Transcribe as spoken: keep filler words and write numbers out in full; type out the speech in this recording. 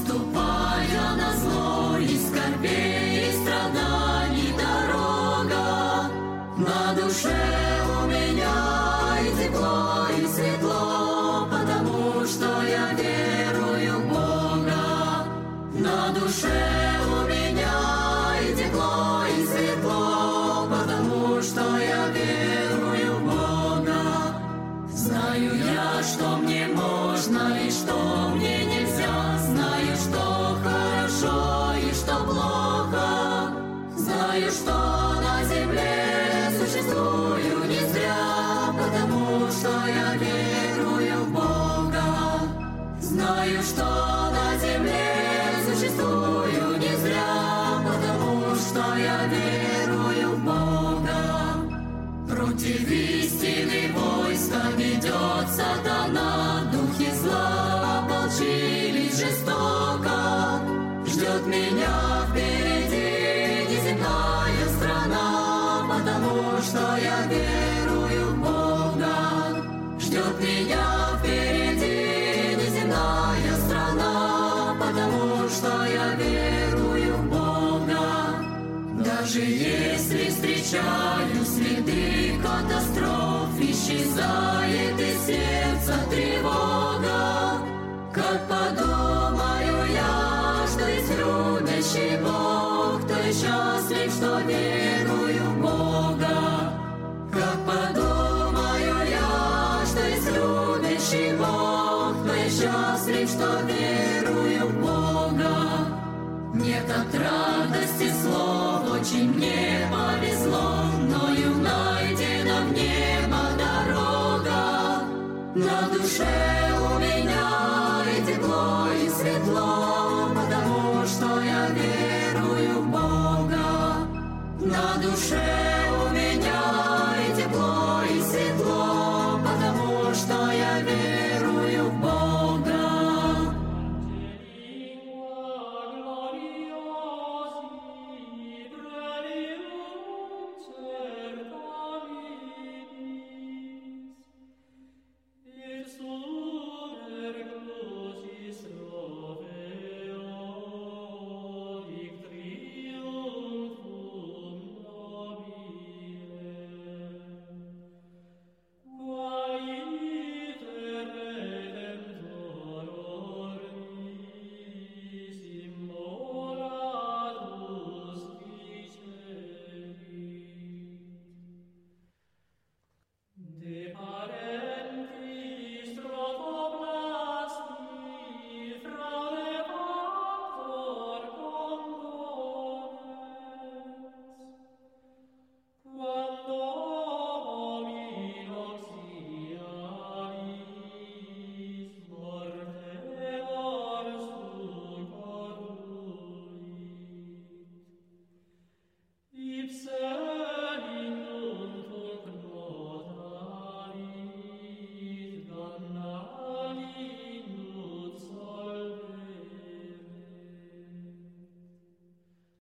ступая на зло и скорбей, и страданий дорога. На душе у меня и тепло, и светло, потому что я верую в Бога. На душе у меня и тепло, и светло, потому что я верую в Бога. Знаю я, что мне можно и что мне нельзя, знаю, что хорошо и что плохо, знаю, что на земле существую не зря, потому что я верую в Бога. Знаю, что на земле существую не зря, потому что я верую в Бога. Против истины войска ведет сатана, духи зла ополчились жестоко. Ждет меня впереди неземная страна, потому что я верую в Бога. Ждет меня впереди неземная страна, потому что я верую в Бога. Даже если встречаю следы катастроф, исчезает из сердца тревога. Как подумаю я, что есть любящий Бог, то и счастлив, что верую в Бога. Как подумаю я, что есть любящий Бог, то и счастлив, что верую в Бога. Мне от радости слов очень мне повезло, мною найдена в небо дорога. На душе у меня и тепло, и светло, потому что я верую в Бога. На душе